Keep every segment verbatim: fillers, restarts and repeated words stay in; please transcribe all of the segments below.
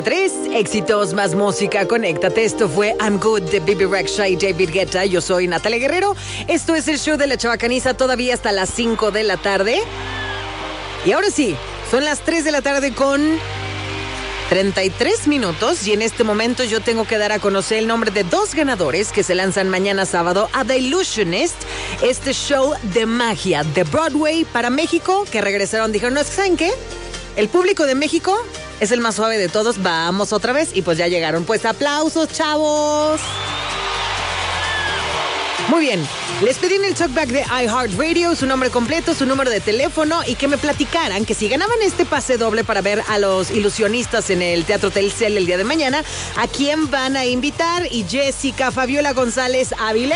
Tres éxitos más música, conéctate. Esto fue I'm Good de Bibi Rexha y David Guetta. Yo soy Natalia Guerrero. Esto es el show de la Chavacaniza, todavía hasta las cinco de la tarde. Y ahora sí, son las tres de la tarde con treinta y tres minutos. Y en este momento yo tengo que dar a conocer el nombre de dos ganadores que se lanzan mañana sábado a The Illusionist, este show de magia de Broadway para México, que regresaron. Dijeron, no, ¿saben qué? El público de México es el más suave de todos, vamos otra vez. Y pues ya llegaron. Pues aplausos, chavos. Muy bien, les pedí en el talkback de iHeartRadio su nombre completo, su número de teléfono y que me platicaran que si ganaban este pase doble para ver a los ilusionistas en el Teatro Telcel el día de mañana, ¿a quién van a invitar? Y Jessica Fabiola González Áviles,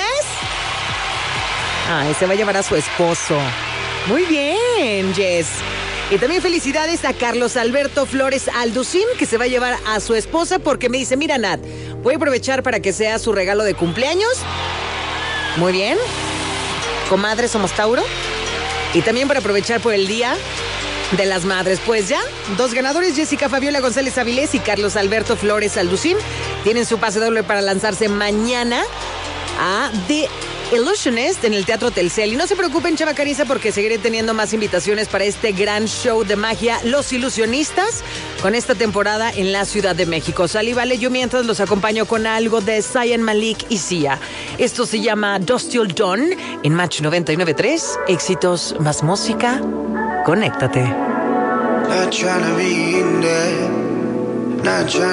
ay, se va a llevar a su esposo. Muy bien, Jess. Y también felicidades a Carlos Alberto Flores Alducín, que se va a llevar a su esposa porque me dice, mira, Nat, voy a aprovechar para que sea su regalo de cumpleaños. Muy bien. Comadre, somos Tauro. Y también para aprovechar por el Día de las Madres. Pues ya, dos ganadores, Jessica Fabiola González Avilés y Carlos Alberto Flores Alducín, tienen su pase doble para lanzarse mañana a The Illusionist en el Teatro Telcel. Y no se preocupen, Chavacaniza, porque seguiré teniendo más invitaciones para este gran show de magia, Los Ilusionistas, con esta temporada en la Ciudad de México. Sal y vale, yo mientras los acompaño con algo de Zayn Malik y Sia. Esto se llama Dust Till Dawn en Match noventa y nueve punto tres. Éxitos más música. Conéctate.